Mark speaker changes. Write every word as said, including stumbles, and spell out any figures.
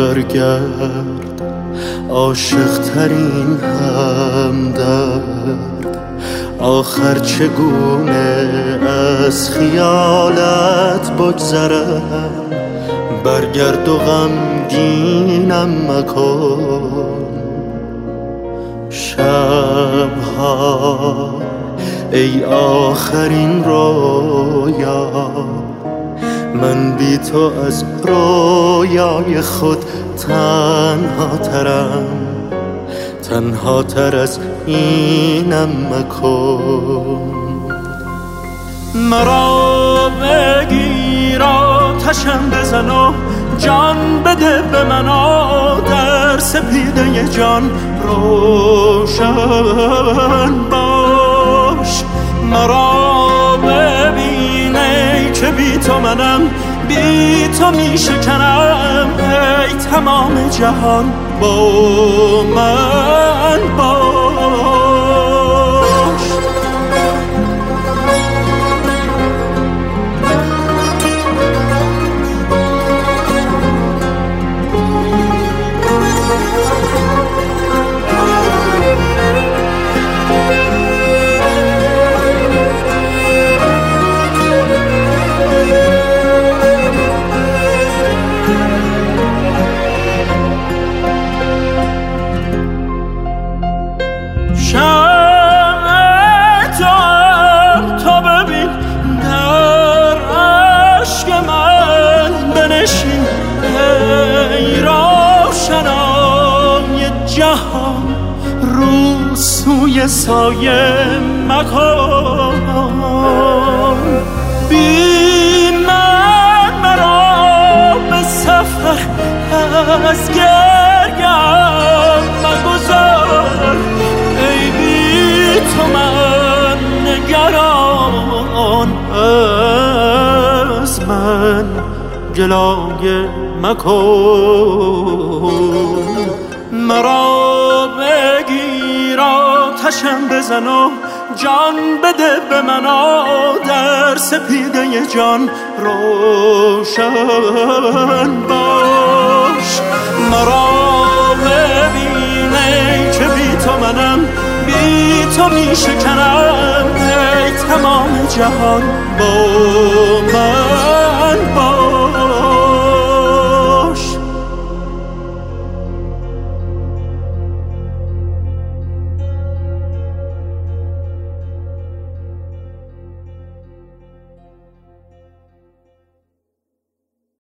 Speaker 1: برگرد عاشق ترین همدرد. آخر چگونه از خیالت بگذرم، برگرد و غمگینم مکن. شبها ای آخرین رویا، من بی تو از رویای خود تنها ترم، تنها تر از اینم مکن. مرا بگیر آتشم بزن و جان بده به من، در سپیده جان روشن باش. مرا ببین ای که بی تو منم، بی تو می شکنم، ای تمام جهان با من باش. رو سوی سایه مکن، بی من مرا به سفر از گریم مگذار. ای بی تو من نگران، از من گلایه مکن. مرا بگیر آتشم بزن و جان بده به من، در سپیده جان روشن باش. مرا ببین ای که بی تو منم، بی تو می شکنم، ای تمام جهان با من باش.